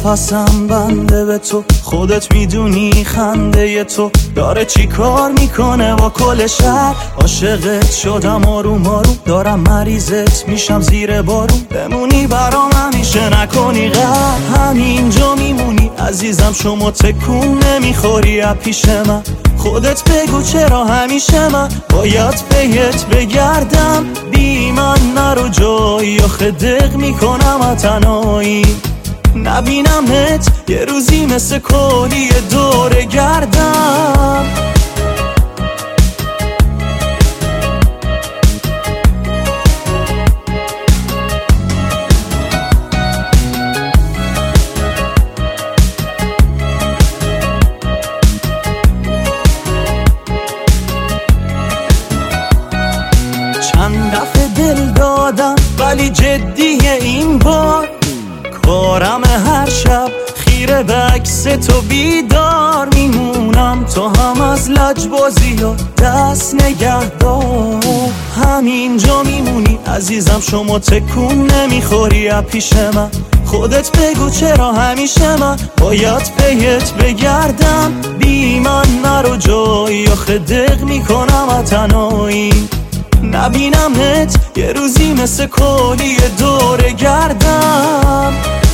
نفسم بنده به تو، خودت میدونی خنده تو داره چی کار میکنه با کل شهر. عاشقت شدم آروم آروم، دارم مریضت میشم زیر بارون. بمونی برام همیشه نکنی غم، همینجا میمونی عزیزم، شما تکون نمیخوری از پیش من. خودت بگو چرا همیشه من باید بهت بگردم، بی من نرو جایی آخه دق میکنم تنهایی. نبینمت یه روزی مثل کلی دور گردم. چند دفعه دل دادم ولی جدیه این بار، کارم هر شب خیره به عکس تو بیدار میمونم. تو هم از لجبازی ها دست نگهدار، همینجا میمونی عزیزم، شما تکون نمیخوری از پیش من. خودت بگو چرا همیشه من باید بهت بگردم، بی من نرو جایی آخه دق میکنم تنهایی. نبینمت یه روزی مثل کلی دور گردم.